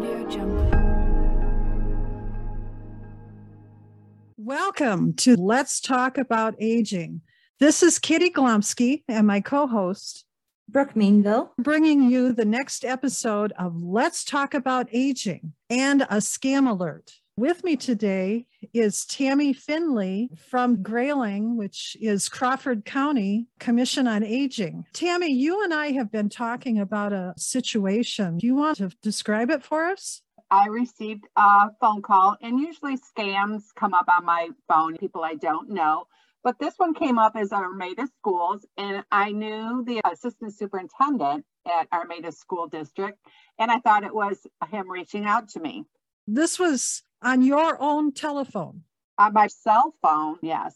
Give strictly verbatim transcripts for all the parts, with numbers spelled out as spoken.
Audio Jungle. Welcome to Let's Talk About Aging. This is Kitty Glomsky and my co-host, Brooke Mainville, bringing you the next episode of Let's Talk About Aging and a scam alert. With me today is Tammy Finley from Grayling, which is Crawford County Commission on Aging. Tammy, you and I have been talking about a situation. Do you want to describe it for us? I received a phone call, and usually scams come up on my phone, people I don't know. But this one came up as Armada Schools, and I knew the assistant superintendent at Armada School District, and I thought it was him reaching out to me. This was on your own telephone? On my cell phone, yes.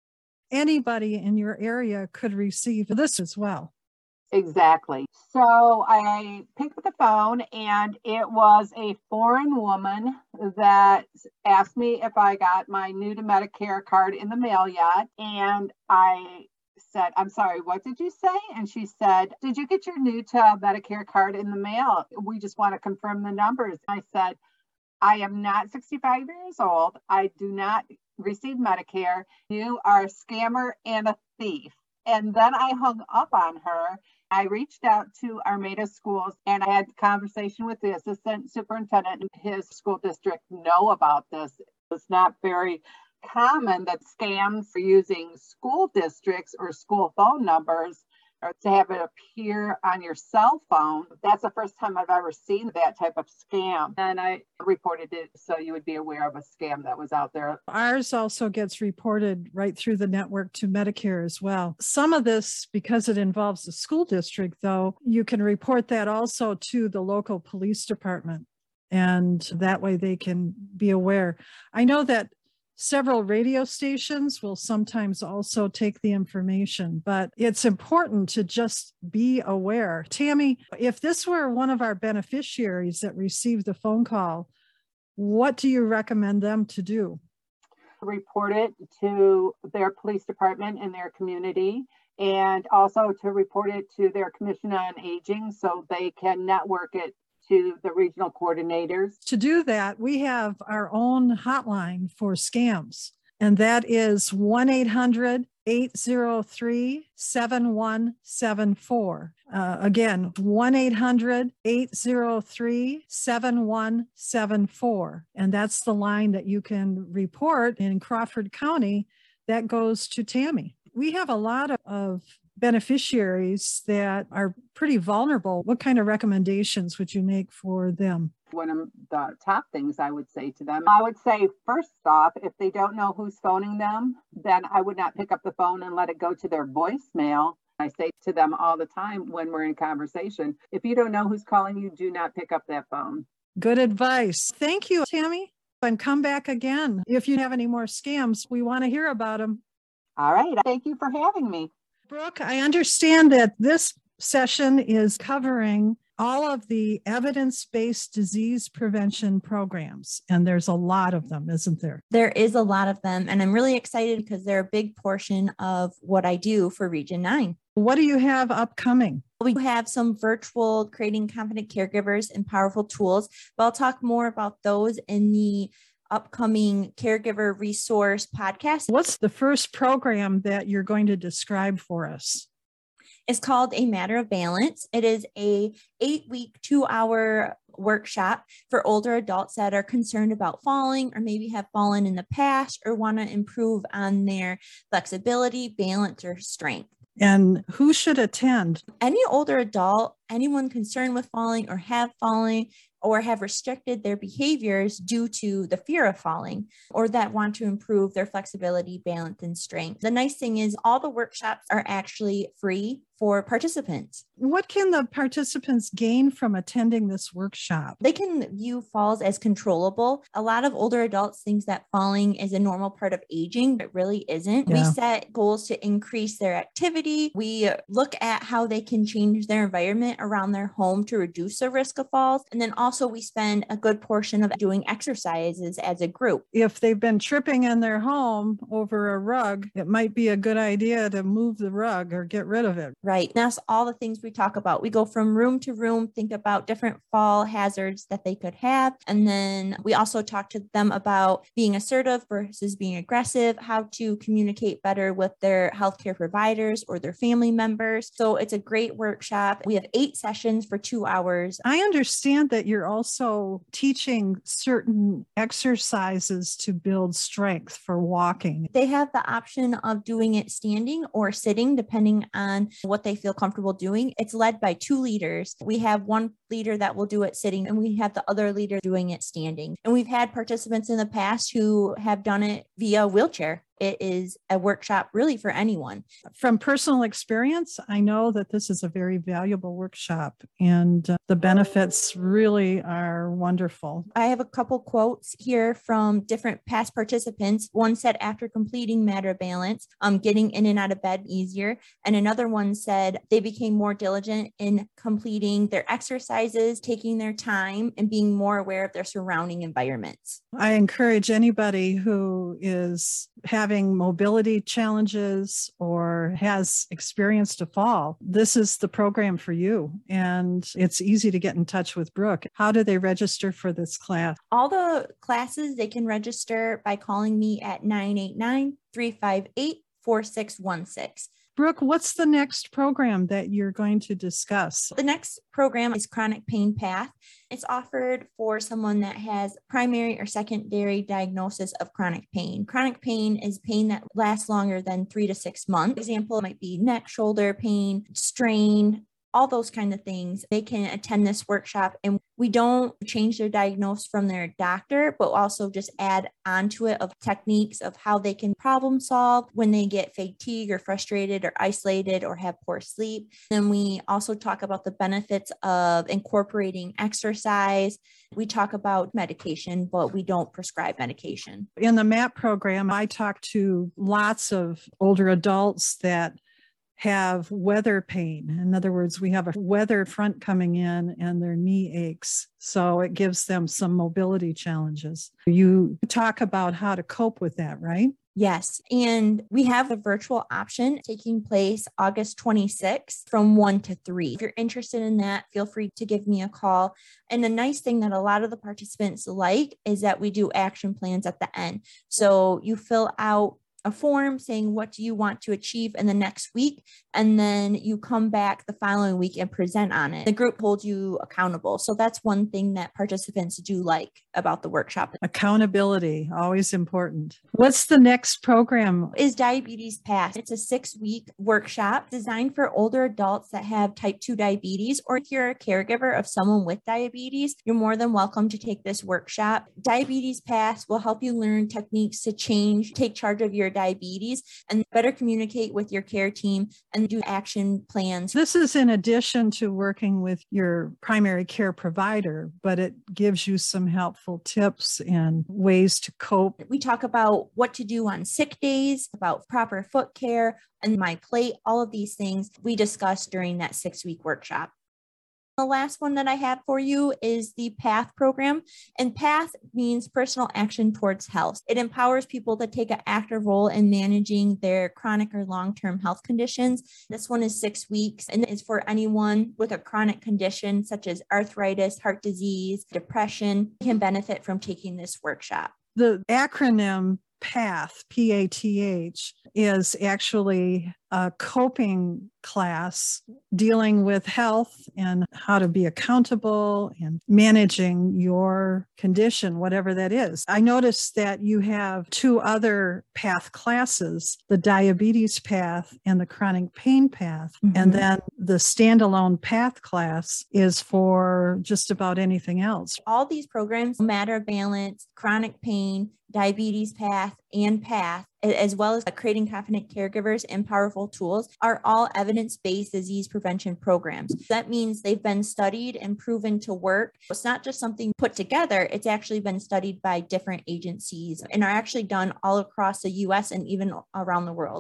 Anybody in your area could receive this as well. Exactly. So I picked up the phone, and it was a foreign woman that asked me if I got my new to Medicare card in the mail yet. And I said, I'm sorry, what did you say? And she said, did you get your new to Medicare card in the mail? We just want to confirm the numbers. I said, I am not sixty-five years old. I do not receive Medicare. You are a scammer and a thief. And then I hung up on her. I reached out to Armada Schools, and I had a conversation with the assistant superintendent and his school district know about this. It's not very common that scams are using school districts or school phone numbers or to have it appear on your cell phone. That's the first time I've ever seen that type of scam. And I reported it so you would be aware of a scam that was out there. Ours also gets reported right through the network to Medicare as well. Some of this, because it involves the school district, though, you can report that also to the local police department. And that way they can be aware. I know that several radio stations will sometimes also take the information, but it's important to just be aware. Tammy, if this were one of our beneficiaries that received the phone call, what do you recommend them to do? Report it to their police department in their community, and also to report it to their Commission on Aging so they can network it to the regional coordinators. To do that, we have our own hotline for scams, and that is one eight hundred, eight oh three, seven one seven four. Uh, again, one eight hundred, eight oh three, seven one seven four. And that's the line that you can report in Crawford County that goes to Tammy. We have a lot of, of beneficiaries that are pretty vulnerable. What kind of recommendations would you make for them? One of the top things I would say to them, I would say, first off, if they don't know who's phoning them, then I would not pick up the phone and let it go to their voicemail. I say to them all the time when we're in conversation, if you don't know who's calling you, do not pick up that phone. Good advice. Thank you, Tammy. And come back again. If you have any more scams, we want to hear about them. All right. Thank you for having me. Brooke, I understand that this session is covering all of the evidence-based disease prevention programs, and there's a lot of them, isn't there? There is a lot of them, and I'm really excited because they're a big portion of what I do for Region nine. What do you have upcoming? We have some virtual creating confident caregivers and powerful tools, but I'll talk more about those in the upcoming caregiver resource podcast. What's the first program that you're going to describe for us? It's called A Matter of Balance. It is a eight-week, two-hour workshop for older adults that are concerned about falling or maybe have fallen in the past or want to improve on their flexibility, balance, or strength. And who should attend? Any older adult, anyone concerned with falling or have fallen or have restricted their behaviors due to the fear of falling, or that want to improve their flexibility, balance, and strength. The nice thing is all the workshops are actually free for participants. What can the participants gain from attending this workshop? They can view falls as controllable. A lot of older adults think that falling is a normal part of aging, but it really isn't. Yeah. We set goals to increase their activity. We look at how they can change their environment around their home to reduce the risk of falls. And then also we spend a good portion of doing exercises as a group. If they've been tripping in their home over a rug, it might be a good idea to move the rug or get rid of it. Right. That's all the things we we talk about. We go from room to room, think about different fall hazards that they could have. And then we also talk to them about being assertive versus being aggressive, how to communicate better with their healthcare providers or their family members. So it's a great workshop. We have eight sessions for two hours. I understand that you're also teaching certain exercises to build strength for walking. They have the option of doing it standing or sitting, depending on what they feel comfortable doing. It's led by two leaders. We have one leader that will do it sitting, and we have the other leader doing it standing. And we've had participants in the past who have done it via wheelchair. It is a workshop really for anyone. From personal experience, I know that this is a very valuable workshop, and uh, the benefits really are wonderful. I have a couple quotes here from different past participants. One said, after completing Matter Balance, um, getting in and out of bed easier. And another one said they became more diligent in completing their exercises, taking their time, and being more aware of their surrounding environments. I encourage anybody who is having having mobility challenges or has experienced a fall, this is the program for you. And it's easy to get in touch with Brooke. How do they register for this class? All the classes, they can register by calling me at nine eight nine, three five eight, four six one six. Brooke, what's the next program that you're going to discuss? The next program is Chronic Pain Path. It's offered for someone that has primary or secondary diagnosis of chronic pain. Chronic pain is pain that lasts longer than three to six months. Example might be neck, shoulder pain, strain, all those kind of things. They can attend this workshop, and we don't change their diagnosis from their doctor, but also just add onto it of techniques of how they can problem solve when they get fatigued or frustrated or isolated or have poor sleep. Then we also talk about the benefits of incorporating exercise. We talk about medication, but we don't prescribe medication. In the MAP program, I talk to lots of older adults that have weather pain. In other words, we have a weather front coming in and their knee aches. So it gives them some mobility challenges. You talk about how to cope with that, right? Yes. And we have a virtual option taking place August twenty-sixth from one to three. If you're interested in that, feel free to give me a call. And the nice thing that a lot of the participants like is that we do action plans at the end. So you fill out a form saying what do you want to achieve in the next week, and then you come back the following week and present on it. The group holds you accountable. So that's one thing that participants do like about the workshop. Accountability, always important. What's the next program? Is Diabetes Path. It's a six-week workshop designed for older adults that have type two diabetes, or if you're a caregiver of someone with diabetes, you're more than welcome to take this workshop. Diabetes Path will help you learn techniques to change, take charge of your diabetes, and better communicate with your care team and do action plans. This is in addition to working with your primary care provider, but it gives you some helpful tips and ways to cope. We talk about what to do on sick days, about proper foot care, and my plate, all of these things we discussed during that six-week workshop. The last one that I have for you is the PATH program. And PATH means personal action towards health. It empowers people to take an active role in managing their chronic or long-term health conditions. This one is six weeks and is for anyone with a chronic condition such as arthritis, heart disease, depression, can benefit from taking this workshop. The acronym PATH, P A T H, is actually a coping class dealing with health and how to be accountable and managing your condition, whatever that is. I noticed that you have two other PATH classes, the diabetes PATH and the chronic pain PATH. Mm-hmm. And then the standalone PATH class is for just about anything else. All these programs, Matter Balance, chronic pain, diabetes PATH, and PATH, as well as creating confident caregivers and powerful tools, are all evidence-based disease prevention programs. That means they've been studied and proven to work. It's not just something put together, it's actually been studied by different agencies and are actually done all across the U S and even around the world.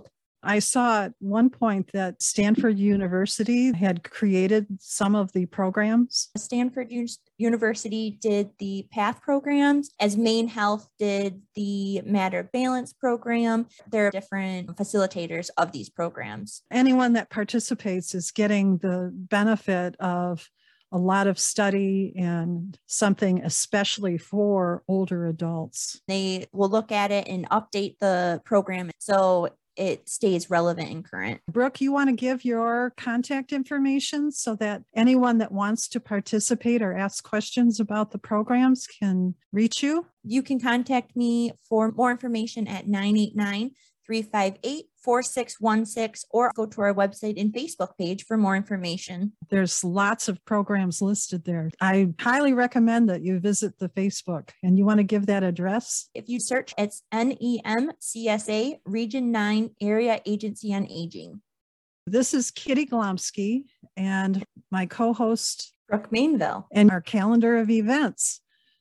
I saw at one point that Stanford University had created some of the programs. Stanford U- University did the PATH programs, as Maine Health did the Matter Balance program. There are different facilitators of these programs. Anyone that participates is getting the benefit of a lot of study and something especially for older adults. They will look at it and update the program so it stays relevant and current. Brooke, you want to give your contact information so that anyone that wants to participate or ask questions about the programs can reach you? You can contact me for more information at nine eight nine, three five eight, four six one six or go to our website and Facebook page for more information. There's lots of programs listed there. I highly recommend that you visit the Facebook. And you want to give that address? If you search, it's N E M C S A Region nine Area Agency on Aging. This is Kitty Glomsky and my co-host, Brooke Mainville, and our calendar of events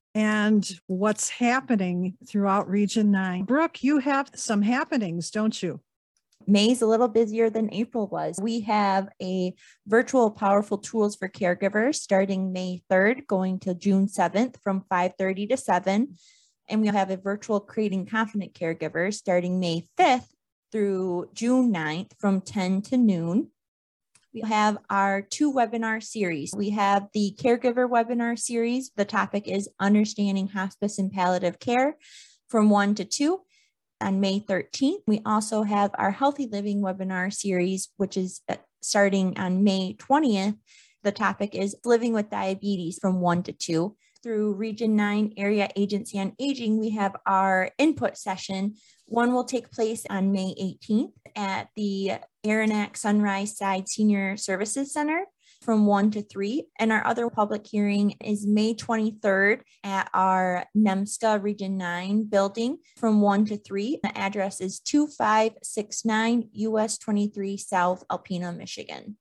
and what's happening throughout Region nine. Brooke, you have some happenings, don't you? May's a little busier than April was. We have a virtual Powerful Tools for Caregivers starting May third, going to June seventh from five thirty to seven. And we have a virtual Creating Confident Caregivers starting May fifth through June ninth from ten to noon. We have our two webinar series. We have the Caregiver webinar series. The topic is Understanding Hospice and Palliative Care from one to two. On May thirteenth, we also have our Healthy Living webinar series, which is starting on May twentieth. The topic is Living with Diabetes from one to two. Through Region nine Area Agency on Aging, we have our input session. One will take place on May eighteenth at the Aranac Sunrise Side Senior Services Center from one to three. And our other public hearing is May twenty-third at our NEMSCA Region nine building from one to three. The address is two five six nine U S twenty-three South Alpena, Michigan.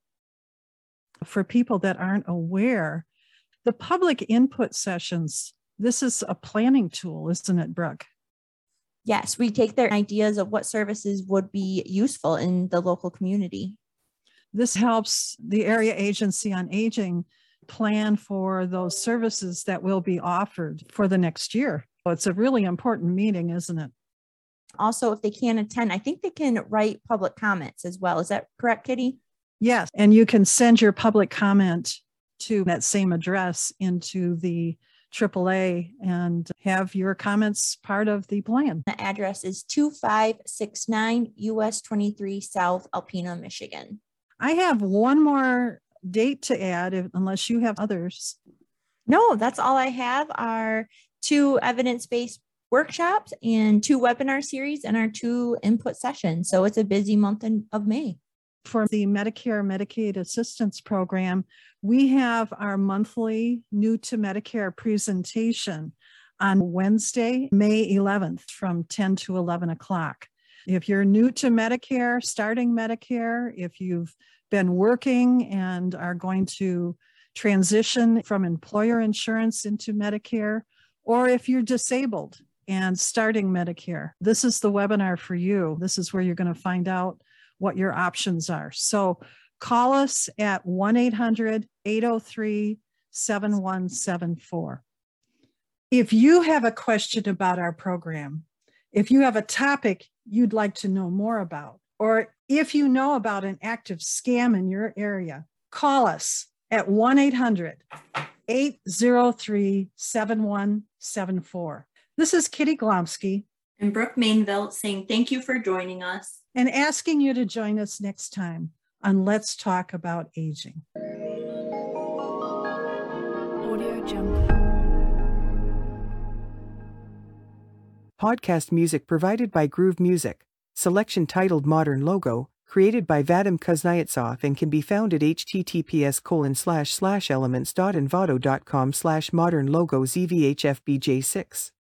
For people that aren't aware, the public input sessions, this is a planning tool, isn't it, Brooke? Yes, we take their ideas of what services would be useful in the local community. This helps the Area Agency on Aging plan for those services that will be offered for the next year. It's a really important meeting, isn't it? Also, if they can't attend, I think they can write public comments as well. Is that correct, Kitty? Yes, and you can send your public comment to that same address into the triple A and have your comments part of the plan. The address is two five six nine U S twenty-three South Alpena, Michigan. I have one more date to add, if, unless you have others. No, that's all I have. Our two evidence-based workshops and two webinar series and our two input sessions. So it's a busy month in, of May. For the Medicare Medicaid Assistance Program, we have our monthly New to Medicare presentation on Wednesday, May eleventh from ten to eleven o'clock. If you're new to Medicare, starting Medicare, if you've been working and are going to transition from employer insurance into Medicare, or if you're disabled and starting Medicare, this is the webinar for you. This is where you're going to find out what your options are. So call us at one eight hundred, eight oh three, seven one seven four. If you have a question about our program, if you have a topic you'd like to know more about, or if you know about an active scam in your area, call us at one eight hundred, eight oh three, seven one seven four. This is Kitty Glomsky and Brooke Mainville saying thank you for joining us and asking you to join us next time on Let's Talk About Aging. Audio Jungle. Podcast music provided by Groove Music. Selection titled Modern Logo, created by Vadim Kuznetsov and can be found at https colon slash slash elements dot envato dot com slash modern logo zvhfbj6.